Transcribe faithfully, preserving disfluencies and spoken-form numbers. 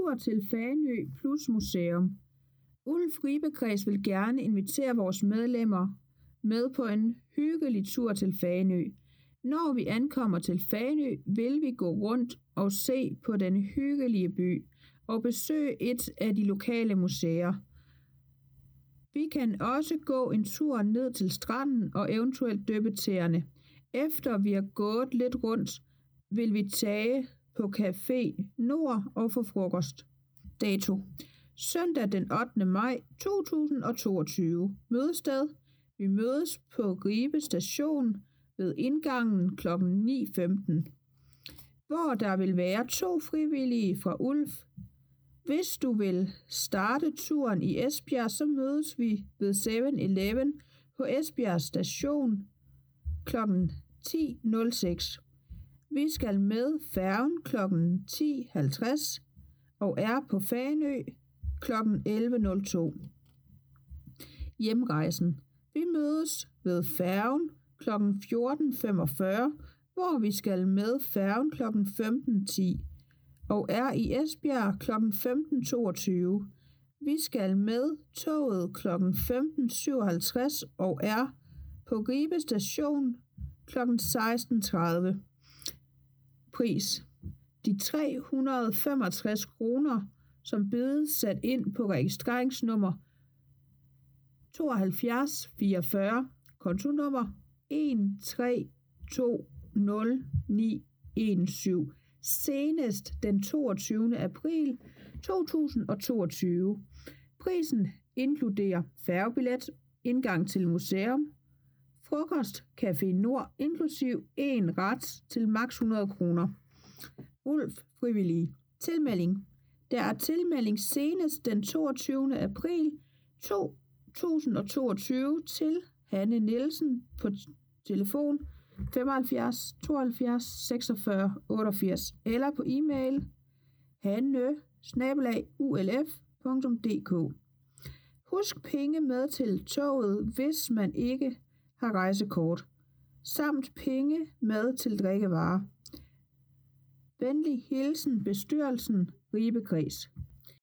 Tur til Fanø plus museum. Ulf Ribekreds vil gerne invitere vores medlemmer med på en hyggelig tur til Fanø. Når vi ankommer til Fanø, vil vi gå rundt og se på den hyggelige by og besøge et af de lokale museer. Vi kan også gå en tur ned til stranden og eventuelt dyppe tæerne. Efter vi har gået lidt rundt, vil vi tage på Café Nord og få frokost. Dato: søndag den ottende maj to tusind og toogtyve. Mødested: vi mødes på Ribe Station ved indgangen klokken ni femten, hvor der vil være to frivillige fra Ulf. Hvis du vil starte turen i Esbjerg, så mødes vi ved syv elleve på Esbjerg Station klokken ti nul seks. Vi skal med færgen klokken ti halvtreds og er på Fanø klokken elleve nul to. Hjemrejsen: vi mødes ved færgen klokken fjorten femogfyrre, hvor vi skal med færgen klokken femten ti og er i Esbjerg klokken femten toogtyve. Vi skal med toget klokken femten syvoghalvtreds og er på Ribe Station klokken seksten tredive. Pris: de tre hundrede og femogtres kroner, som bedes sat ind på registreringsnummer tooghalvfjerds fireogfyrre, kontonummer en tre to nul ni en syv, senest den toogtyvende april to tusind og toogtyve. Prisen inkluderer færgebillet, indgang til museum, frokost, Café Nord, inklusiv en ret til maks hundrede kroner. Ulf frivillige. Tilmelding: der er tilmelding senest den toogtyvende april to tusind og toogtyve til Hanne Nielsen på telefon femoghalvfjerds tooghalvfjerds seksogfyrre otteogfirs eller på e-mail hanne bindestreg u l f punktum d k. Husk penge med til toget, hvis man ikke har rejsekort, samt penge med til drikkevarer. Venlig hilsen bestyrelsen, Ribekreds.